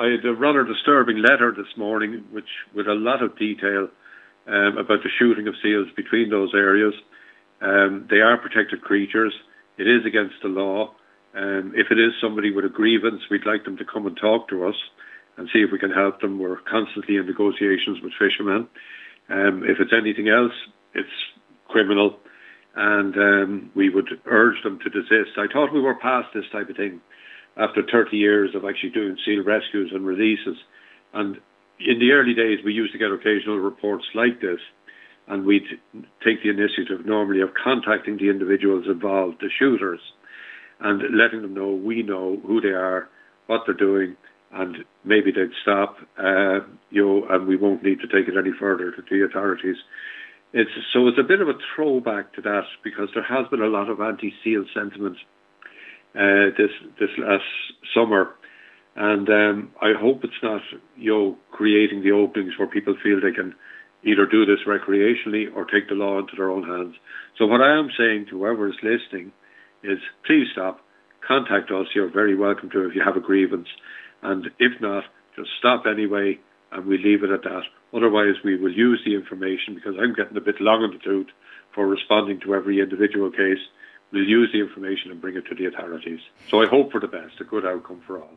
I had a rather disturbing letter this morning, which with a lot of detail about the shooting of seals between those areas. They are protected creatures. It is against the law. If it is somebody with a grievance, we'd like them to come and talk to us and see if we can help them. We're constantly in negotiations with fishermen. If it's anything else, it's criminal, and we would urge them to desist. I thought we were past this type of thing after 30 years of actually doing seal rescues and releases. And in the early days, we used to get occasional reports like this, and we'd take the initiative normally of contacting the individuals involved, the shooters, and letting them know we know who they are, what they're doing, and maybe they'd stop, and we won't need to take it any further to the authorities. It's a bit of a throwback to that, because there has been a lot of anti-seal sentiment this last summer, and I hope it's not creating the openings where people feel they can either do this recreationally or take the law into their own hands. So what I am saying to whoever is listening is, please stop, contact us. You're very welcome to if you have a grievance, and if not, just stop anyway, and we leave it at that. Otherwise, we will use the information, because I'm getting a bit long in the tooth for responding to every individual case. We'll use the information and bring it to the authorities. So I hope for the best, a good outcome for all.